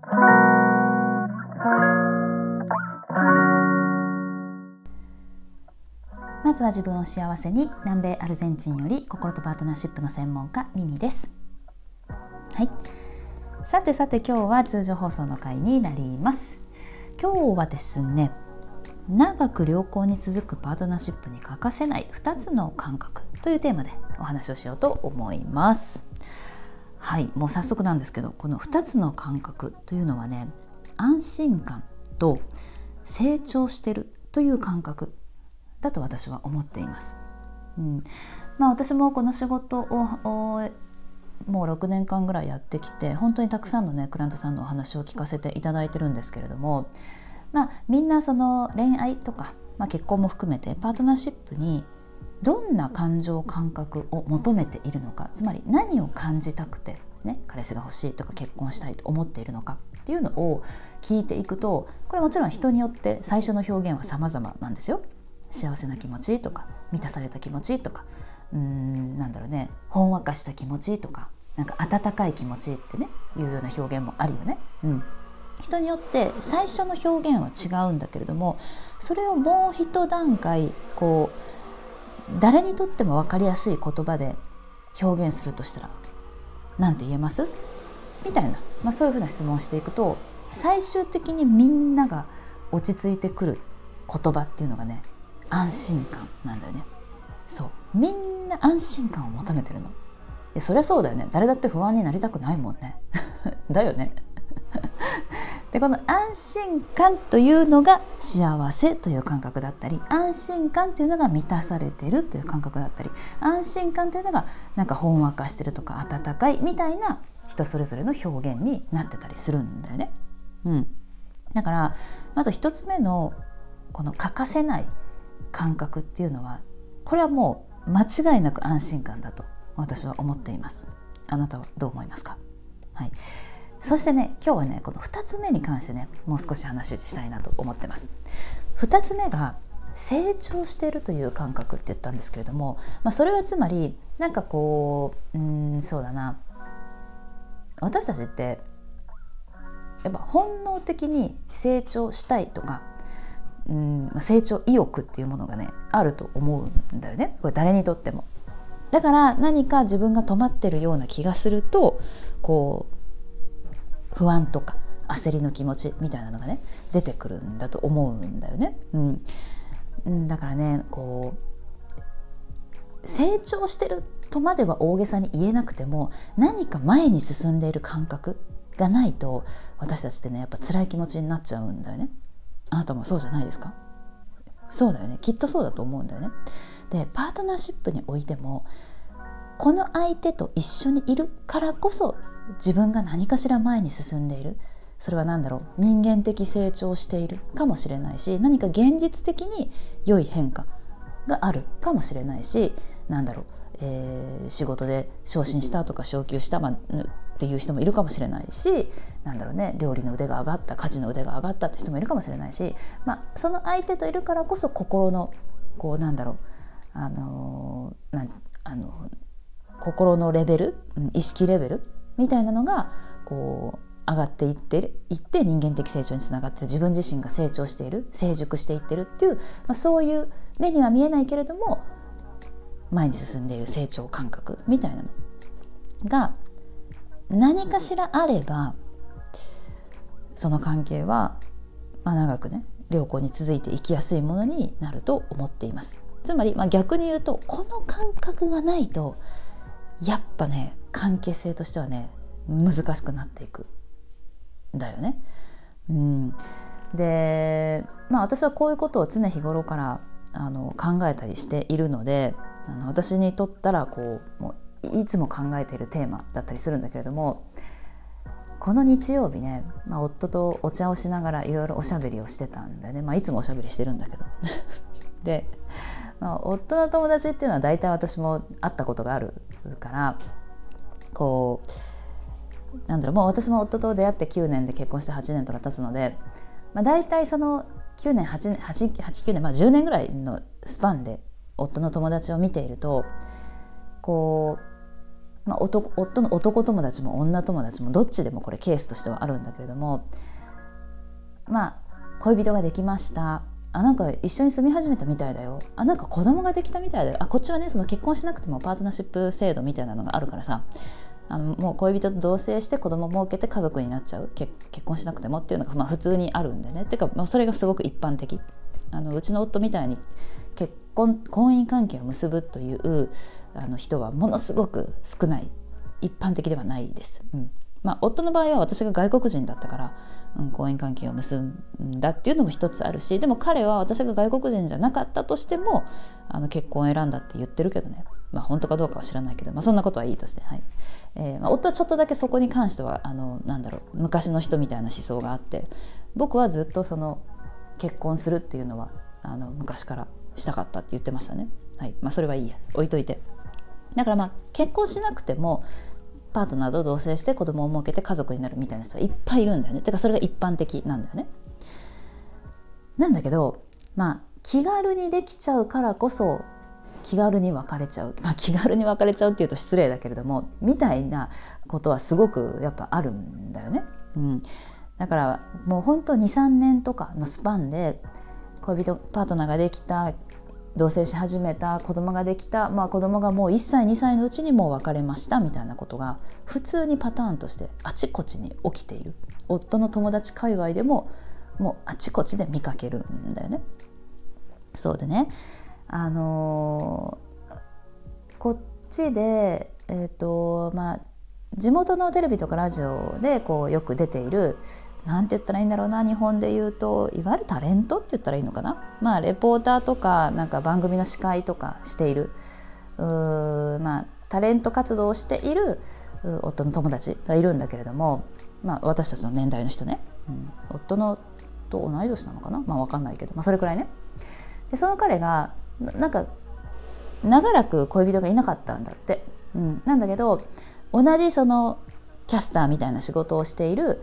まずは自分を幸せに、南米アルゼンチンより心とパートナーシップの専門家ミミです。はい、さて今日は通常放送の回になります。今日はですね、長く良好に続くパートナーシップに欠かせない2つの感覚というテーマでお話をしようと思います。はい、もう早速なんですけど、この2つの感覚というのはね、安心感と成長してるという感覚だと私は思っています。私もこの仕事をもう6年間ぐらいやってきて、本当にたくさんのねクライアントさんのお話を聞かせていただいてるんですけれども、みんなその恋愛とか、結婚も含めてパートナーシップにどんな感情感覚を求めているのか、つまり何を感じたくて、彼氏が欲しいとか結婚したいと思っているのかっていうのを聞いていくと、これもちろん人によって最初の表現は様々なんですよ。幸せな気持ちとか、満たされた気持ちとか、ほんわかした気持ちとか、温かい気持ちってねいうような表現もあるよね。人によって最初の表現は違うんだけれども、それをもう一段階誰にとっても分かりやすい言葉で表現するとしたらなんて言えますみたいな、そういうふうな質問をしていくと、最終的にみんなが落ち着いてくる言葉っていうのがね、安心感なんだよね。そう、みんな安心感を求めてるの。そりゃそうだよね。誰だって不安になりたくないもんねだよねで、この安心感というのが幸せという感覚だったり、安心感というのが満たされているという感覚だったり、安心感というのがほんわかしてるとか温かいみたいな人それぞれの表現になってたりするんだよね。だからまず一つ目のこの欠かせない感覚っていうのは、これはもう間違いなく安心感だと私は思っています。あなたはどう思いますか？はい、そしてね、今日はねこの2つ目に関してねもう少し話したいなと思ってます。2つ目が成長しているという感覚って言ったんですけれども、それはつまりそうだな、私たちってやっぱ本能的に成長したいとか、成長意欲っていうものがねあると思うんだよね。これ誰にとっても。だから何か自分が止まってるような気がすると、不安とか焦りの気持ちみたいなのがね出てくるんだと思うんだよね。だからね、成長してるとまでは大げさに言えなくても、何か前に進んでいる感覚がないと私たちってねやっぱ辛い気持ちになっちゃうんだよね。あなたもそうじゃないですか？そうだよね、きっとそうだと思うんだよね。で、パートナーシップにおいても、この相手と一緒にいるからこそ自分が何かしら前に進んでいる。それは人間的成長しているかもしれないし、何か現実的に良い変化があるかもしれないし、仕事で昇進したとか昇給した、っていう人もいるかもしれないし、料理の腕が上がった、家事の腕が上がったって人もいるかもしれないし、その相手といるからこそ心の心のレベル、意識レベルみたいなのが上がっていって人間的成長につながっている、自分自身が成長している、成熟していってるっていう、そういう目には見えないけれども前に進んでいる成長感覚みたいなのが何かしらあれば、その関係は長くね良好に続いていきやすいものになると思っています。つまり、逆に言うと、この感覚がないとやっぱね関係性としてはね難しくなっていくんだよね。で、私はこういうことを常日頃から考えたりしているので、私にとったらもういつも考えているテーマだったりするんだけれども、この日曜日ね、夫とお茶をしながらいろいろおしゃべりをしてたんだよね。いつもおしゃべりしてるんだけどで、夫の友達っていうのは大体私も会ったことがあるから、もう私も夫と出会って9年で結婚して8年とか経つので、大体その9年8年9年、10年ぐらいのスパンで夫の友達を見ていると、 夫の男友達も女友達もどっちでもこれケースとしてはあるんだけれども、恋人ができました、なんか一緒に住み始めたみたいだよ、なんか子供ができたみたいだよ、こっちはねその結婚しなくてもパートナーシップ制度みたいなのがあるからさ、もう恋人と同棲して子供を設けて家族になっちゃう、結婚しなくてもっていうのが普通にあるんでね。てか、それがすごく一般的。うちの夫みたいに婚姻関係を結ぶという人はものすごく少ない、一般的ではないです。夫の場合は私が外国人だったから、婚姻関係を結んだっていうのも一つあるし、でも彼は私が外国人じゃなかったとしても結婚を選んだって言ってるけどね。本当かどうかは知らないけど、そんなことはいいとして、夫はちょっとだけそこに関しては昔の人みたいな思想があって、僕はずっとその結婚するっていうのは昔からしたかったって言ってましたね。それはいいや、置いといて。だから結婚しなくてもパートナーと同棲して子供を設けて家族になるみたいな人はいっぱいいるんだよね。てかそれが一般的なんだよね。なんだけど気軽にできちゃうからこそ気軽に別れちゃう、気軽に別れちゃうっていうと失礼だけれどもみたいなことはすごくやっぱあるんだよね。だからもうほんと 2,3 年とかのスパンで恋人パートナーができた、同棲し始めた、子供ができた、子供がもう1歳2歳のうちにもう別れましたみたいなことが普通にパターンとしてあちこちに起きている。夫の友達界隈でももうあちこちで見かけるんだよね。そうでね、こっちで、地元のテレビとかラジオでよく出ている、なんて言ったらいいんだろうな、日本で言うといわゆるタレントって言ったらいいのかな、レポーターとかなんか番組の司会とかしているタレント活動をしている夫の友達がいるんだけれども、私たちの年代の人ね、夫のと同い年なのかな、分かんないけど、それくらいね。でその彼がなんか長らく恋人がいなかったんだって、なんだけど同じそのキャスターみたいな仕事をしている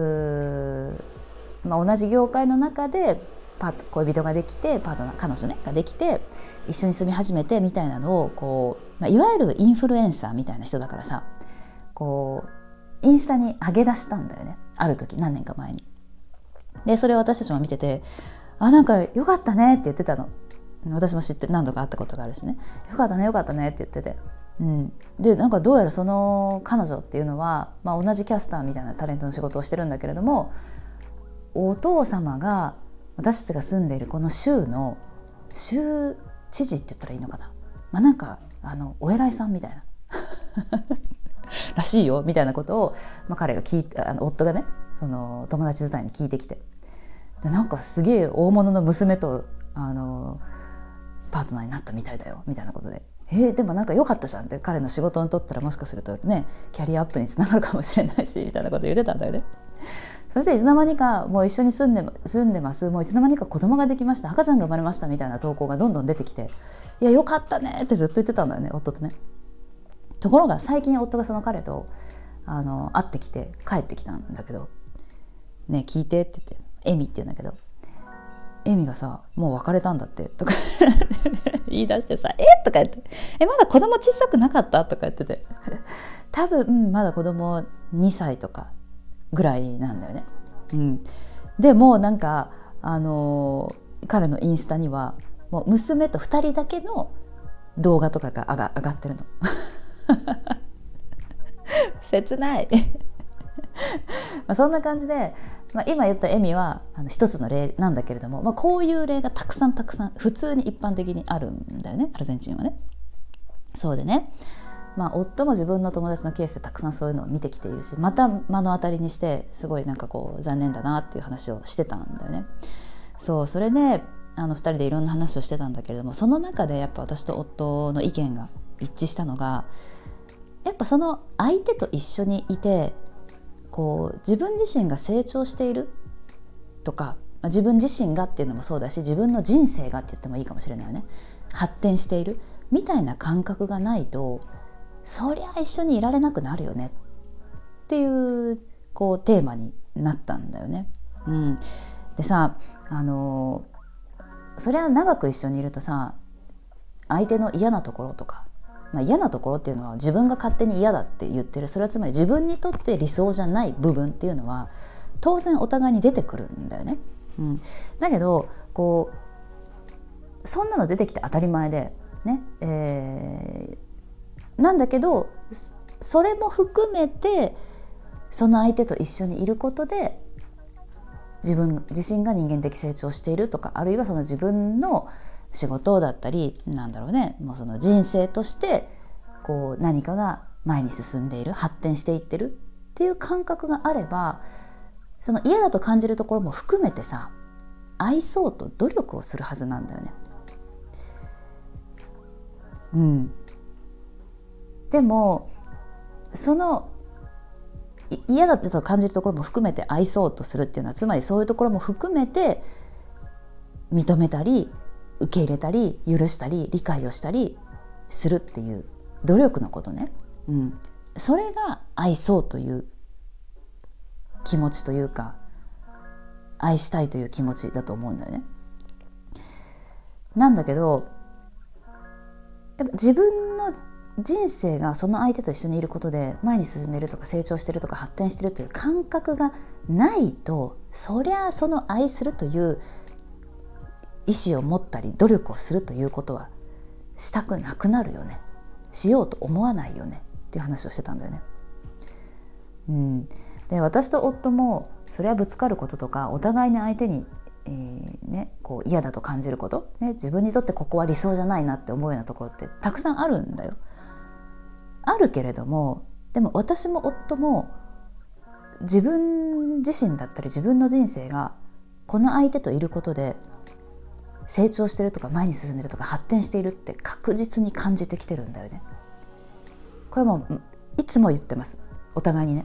同じ業界の中で恋人ができて、パートナー彼女ねができて一緒に住み始めてみたいなのをいわゆるインフルエンサーみたいな人だからさ、インスタに上げ出したんだよね、ある時何年か前に。でそれを私たちも見てて、なんかよかったねって言ってたの。私も知って何度か会ったことがあるしね、よかったねよかったねって言ってて、でなんかどうやらその彼女っていうのは、同じキャスターみたいなタレントの仕事をしてるんだけれども、お父様が私たちが住んでいるこの州の州知事って言ったらいいのかな、なんかお偉いさんみたいならしいよみたいなことを、彼が聞いて、夫がねその友達伝いに聞いてきて、でなんかすげえ大物の娘とパートナーになったみたいだよみたいなことで、でもなんか良かったじゃんって、彼の仕事にとったらもしかするとねキャリアアップにつながるかもしれないしみたいなこと言ってたんだよね。そしていつの間にかもう一緒に住んでます、もういつの間にか子供ができました、赤ちゃんが生まれましたみたいな投稿がどんどん出てきて、いや良かったねってずっと言ってたんだよね、夫とね。ところが最近夫がその彼と会ってきて帰ってきたんだけど、ね聞いてって言って、エミって言うんだけど、エミがさもう別れたんだってとか言い出してさ、とか言って、まだ子供小さくなかったとか言ってて、多分、まだ子供2歳とかぐらいなんだよね。でもなんか彼のインスタにはもう娘と2人だけの動画とかが上がってるの切ないそんな感じで、今言ったエミは一つの例なんだけれども、こういう例がたくさん普通に一般的にあるんだよね、アルゼンチンはね。そうでね、夫も自分の友達のケースでたくさんそういうのを見てきているし、また目の当たりにしてすごいなんか残念だなっていう話をしてたんだよね。それで2人でいろんな話をしてたんだけれども、その中でやっぱ私と夫の意見が一致したのが、やっぱその相手と一緒にいて自分自身が成長しているとか、自分自身がっていうのもそうだし、自分の人生がって言ってもいいかもしれないよね、発展しているみたいな感覚がないと、そりゃ一緒にいられなくなるよねっていうテーマになったんだよね。でさ、そりゃ長く一緒にいるとさ、相手の嫌なところとか嫌なところっていうのは自分が勝手に嫌だって言ってる、それはつまり自分にとって理想じゃない部分っていうのは当然お互いに出てくるんだよね。だけどそんなの出てきて当たり前でね、なんだけどそれも含めてその相手と一緒にいることで自分自身が人間的成長しているとか、あるいはその自分の仕事だったりもうその人生として何かが前に進んでいる、発展していってるっていう感覚があれば、その嫌だと感じるところも含めてさ、愛そうと努力をするはずなんだよね。でもその嫌だと感じるところも含めて愛そうとするっていうのは、つまりそういうところも含めて認めたり受け入れたり許したり理解をしたりするっていう努力のことね。それが愛そうという気持ちというか、愛したいという気持ちだと思うんだよね。なんだけどやっぱ自分の人生がその相手と一緒にいることで前に進んでいるとか成長しているとか発展しているという感覚がないと、そりゃその愛するという意思を持ったり努力をするということはしたくなくなるよね。しようと思わないよねっていう話をしてたんだよね。で私と夫もそれはぶつかることとか、お互いに相手に嫌だと感じること、自分にとってここは理想じゃないなって思うようなところってたくさんあるんだよ。あるけれども、でも私も夫も自分自身だったり自分の人生がこの相手といることで成長してるとか前に進んでるとか発展しているって確実に感じてきてるんだよね。これもいつも言ってます、お互いにね。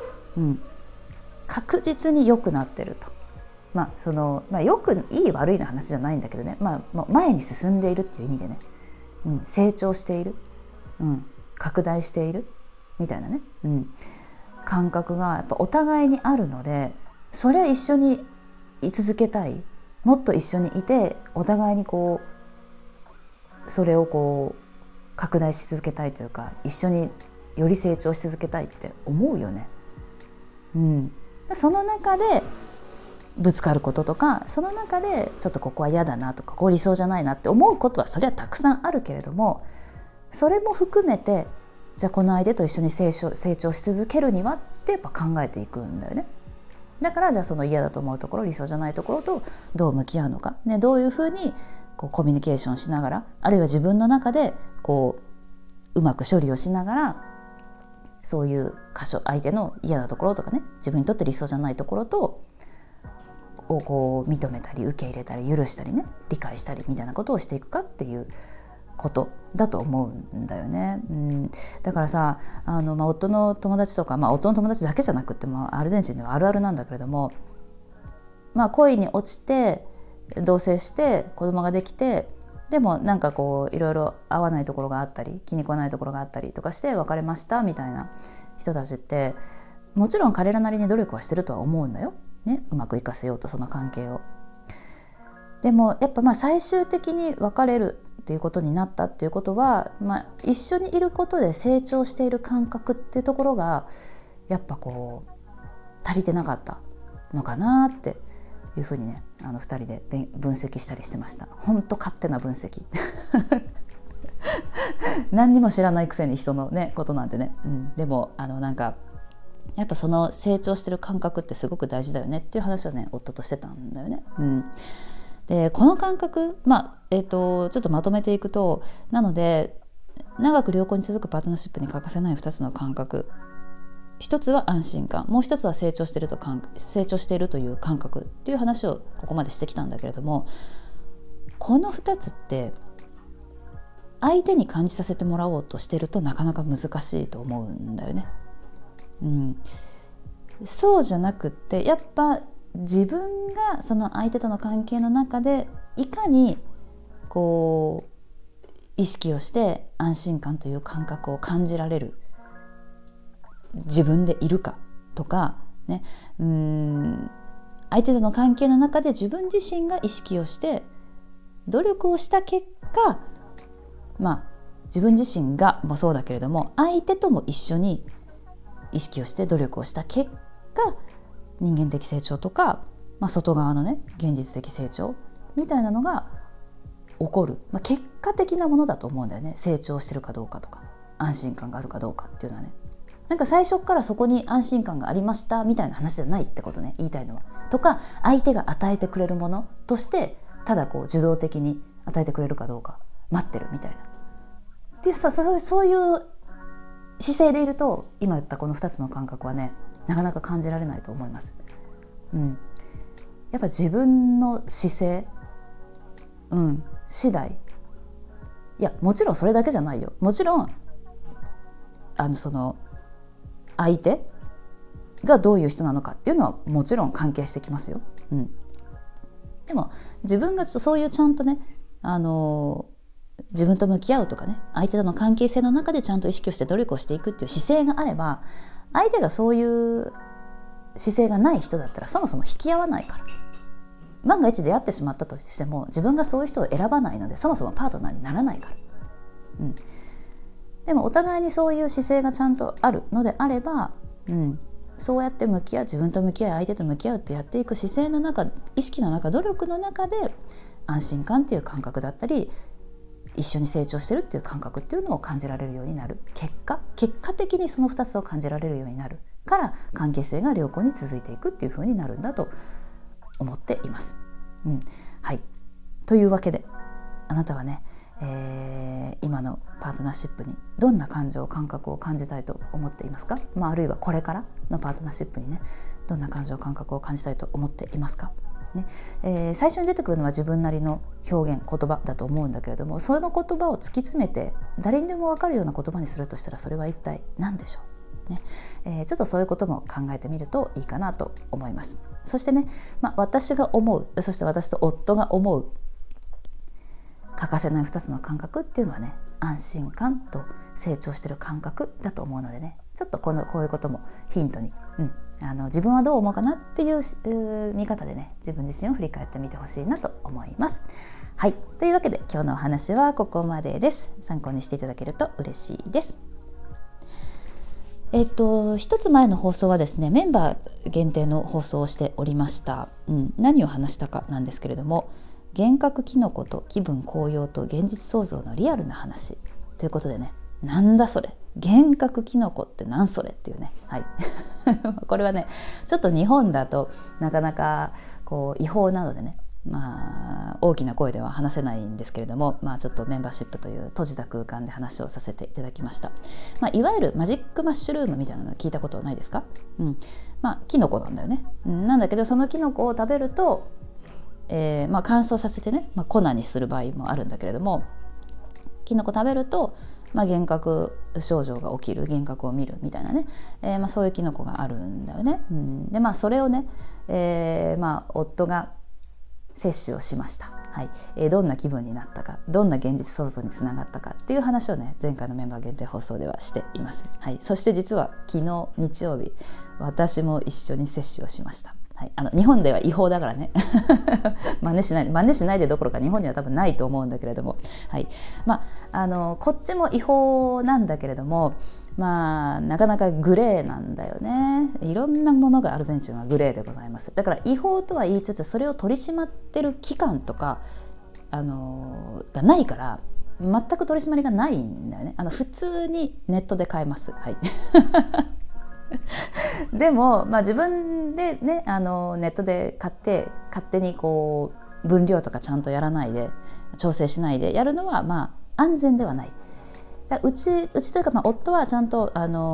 確実に良くなってると。よくいい悪いの話じゃないんだけどね、前に進んでいるっていう意味でね、成長している、拡大しているみたいなね、感覚がやっぱお互いにあるので、それは一緒に居続けたい、もっと一緒にいてお互いにそれを拡大し続けたいというか、一緒により成長し続けたいって思うよね。その中でぶつかることとか、その中でちょっとここは嫌だなとか、ここ理想じゃないなって思うことはそれはたくさんあるけれども、それも含めてじゃあこの相手と一緒に成長し続けるにはってやっぱ考えていくんだよね。だからじゃあその嫌だと思うところ、理想じゃないところとどう向き合うのか、どういうふうにコミュニケーションしながら、あるいは自分の中でうまく処理をしながら、そういう相手の嫌なところとかね、自分にとって理想じゃないところを認めたり受け入れたり許したりね、理解したりみたいなことをしていくかっていうことだと思うんだよね。だからさ、夫の友達とか、夫の友達だけじゃなくってもアルゼンチンではあるあるなんだけれども、恋に落ちて同棲して子供ができて、でもいろいろ合わないところがあったり気に食わないところがあったりとかして別れましたみたいな人たちって、もちろん彼らなりに努力はしてるとは思うんだよ、うまくいかせようとその関係を。でもやっぱ最終的に別れるっていうことになったっていうことは、一緒にいることで成長している感覚っていうところがやっぱ足りてなかったのかなっていうふうにね、2人で分析したりしてました。ほんと勝手な分析何にも知らないくせに人のねことなんてね、でもやっぱその成長してる感覚ってすごく大事だよねっていう話をね夫としてたんだよね。でこの感覚、ちょっとまとめていくと、なので長く良好に続くパートナーシップに欠かせない2つの感覚、一つは安心感、もう一つは成長しているという感覚っていう話をここまでしてきたんだけれども、この2つって相手に感じさせてもらおうとしてるとなかなか難しいと思うんだよね。そうじゃなくってやっぱ自分がその相手との関係の中でいかに意識をして安心感という感覚を感じられる自分でいるかとかね、相手との関係の中で自分自身が意識をして努力をした結果、 自分自身がもそうだけれども、相手とも一緒に意識をして努力をした結果、人間的成長とか、外側のね現実的成長みたいなのが起こる、結果的なものだと思うんだよね。成長してるかどうかとか安心感があるかどうかっていうのはね、なんか最初からそこに安心感がありましたみたいな話じゃないってことね、言いたいのは。とか相手が与えてくれるものとしてただ受動的に与えてくれるかどうか待ってるみたいなで、そういう姿勢でいると、今言ったこの2つの感覚はねなかなか感じられないと思います。やっぱ自分の姿勢、次第、いやもちろんそれだけじゃないよ。もちろんその相手がどういう人なのかっていうのはもちろん関係してきますよ。でも自分がそういうちゃんとね、自分と向き合うとかね、相手との関係性の中でちゃんと意識をして努力をしていくっていう姿勢があれば、相手がそういう姿勢がない人だったらそもそも引き合わないから。万が一出会ってしまったとしても自分がそういう人を選ばないので、そもそもパートナーにならないから。でもお互いにそういう姿勢がちゃんとあるのであれば、そうやって向き合う、自分と向き合い相手と向き合うってやっていく姿勢の中、意識の中、努力の中で安心感っていう感覚だったり、一緒に成長してるっていう感覚っていうのを感じられるようになる。結果的にその2つを感じられるようになるから関係性が良好に続いていくっていう風になるんだと思っています。はい。というわけであなたはね、今のパートナーシップにどんな感情感覚を感じたいと思っていますか？あるいはこれからのパートナーシップにねどんな感情感覚を感じたいと思っていますか？最初に出てくるのは自分なりの表現言葉だと思うんだけれども、その言葉を突き詰めて誰にでも分かるような言葉にするとしたらそれは一体何でしょう、ちょっとそういうことも考えてみるといいかなと思います。そしてね、私が思う、そして私と夫が思う欠かせない2つの感覚っていうのはね、安心感と成長している感覚だと思うのでね、ちょっとこういうこともヒントに、自分はどう思うかなっていう見方でね、自分自身を振り返ってみてほしいなと思います。はい、というわけで今日のお話はここまでです。参考にしていただけると嬉しいです。一つ前の放送はですね、メンバー限定の放送をしておりました。何を話したかなんですけれども、幻覚キノコと気分高揚と現実創造のリアルな話ということでね、なんだそれ、幻覚キノコってなんそれっていうね、これはねちょっと日本だとなかなか違法なのでね、大きな声では話せないんですけれども、ちょっとメンバーシップという閉じた空間で話をさせていただきました。いわゆるマジックマッシュルームみたいなの聞いたことないですか？キノコなんだよね。なんだけどそのキノコを食べると、乾燥させてね、粉にする場合もあるんだけれども、キノコ食べると、幻覚症状が起きる、幻覚を見るみたいなね、そういうキノコがあるんだよね。でそれをね、夫が摂取をしました。どんな気分になったか、どんな現実創造につながったかっていう話をね、前回のメンバー限定放送ではしています。そして実は昨日日曜日、私も一緒に摂取をしました。日本では違法だからね真似しないでどころか日本には多分ないと思うんだけれども、こっちも違法なんだけれども、なかなかグレーなんだよね。いろんなものがアルゼンチンはグレーでございます。だから違法とは言いつつ、それを取り締まってる機関とか、がないから全く取り締まりがないんだよね。普通にネットで買えます。でも、自分でね、ネットで買って勝手に分量とかちゃんとやらないで、調整しないでやるのは安全ではない。うちというか、夫はちゃんと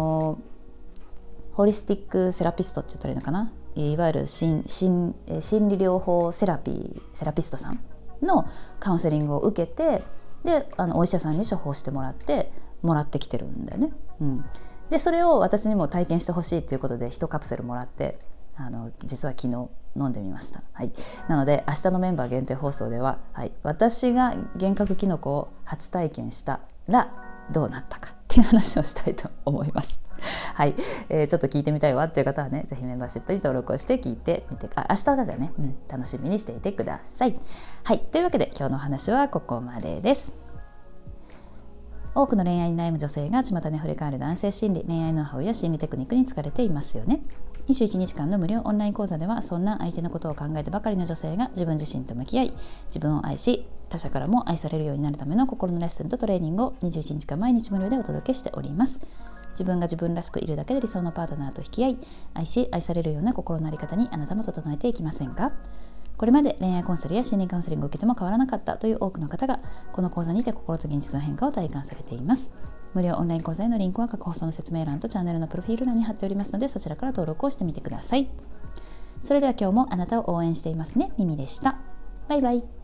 ホリスティックセラピストって言ったらいいのかな、いわゆる心理療法セラピストさんのカウンセリングを受けて、でお医者さんに処方してもらってきてるんだよね。でそれを私にも体験してほしいということで1カプセルもらって、実は昨日飲んでみました。なので明日のメンバー限定放送では、私が幻覚キノコを初体験したらどうなったかっていう話をしたいと思います。ちょっと聞いてみたいわっていう方はね、ぜひメンバーシップに登録をして聞いてみて、明日からね、楽しみにしていてください。というわけで今日のお話はここまでです。 多くの恋愛に悩む女性が巷に触れ替わる男性心理、恋愛ノウハウや心理テクニックに疲れていますよね。21日間の無料オンライン講座では、そんな相手のことを考えてばかりの女性が自分自身と向き合い、自分を愛し、他者からも愛されるようになるための心のレッスンとトレーニングを21日間毎日無料でお届けしております。自分が自分らしくいるだけで理想のパートナーと引き合い、愛し愛されるような心の在り方にあなたも整えていきませんか？これまで恋愛コンサルや心理カウンセリングを受けても変わらなかったという多くの方が、この講座にて心と現実の変化を体感されています。無料オンライン講座へのリンクは各放送の説明欄とチャンネルのプロフィール欄に貼っておりますので、そちらから登録をしてみてください。それでは今日もあなたを応援していますね。ミミでした。バイバイ。